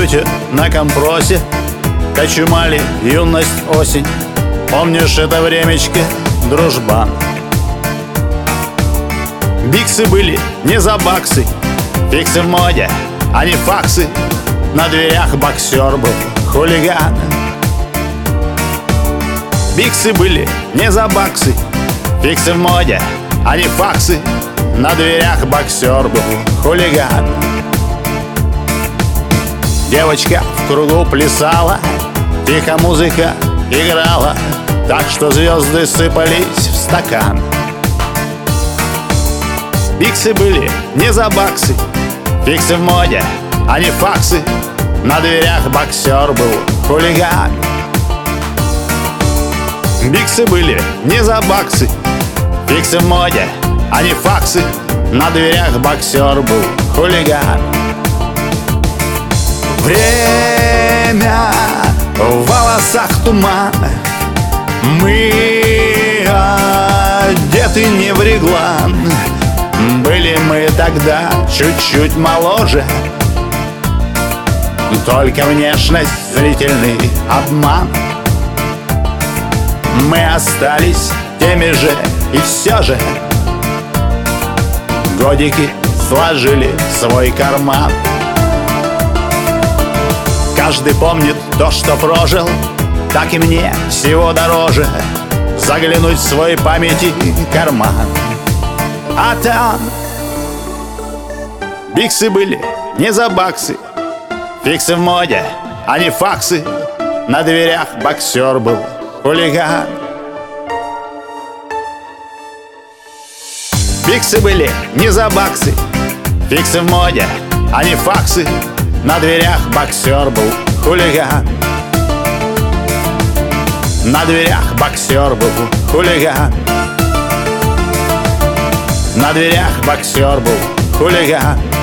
приюте на компросе кочумали юность, осень. Помнишь это времечко, дружбан? Биксы были не за баксы, фиксы в моде, а не факсы. На дверях боксер был хулиган. Биксы были не за баксы, фиксы в моде, а не факсы. На дверях боксер был хулиган. Девочка в кругу плясала, тихо музыка играла, так что звезды сыпались в стакан. Биксы были не за баксы, фиксы в моде, а не факсы. На дверях боксер был хулиган. Биксы были не за баксы, фиксы в моде, а не факсы. На дверях боксер был хулиган. Время, в волосах туман, мы одеты не в реглан. Были мы тогда чуть-чуть моложе, только внешность зрительный обман. Мы остались теми же, и все же годики сложили свой карман. Каждый помнит то, что прожил, так и мне всего дороже заглянуть в свой памяти карман. А там биксы были не за баксы, фиксы в моде, а не факсы. На дверях боксер был хулиган. Биксы были не за баксы, фиксы в моде, а не факсы. На дверях боксер был хулиган. На дверях боксер был хулиган. На дверях боксер был хулиган.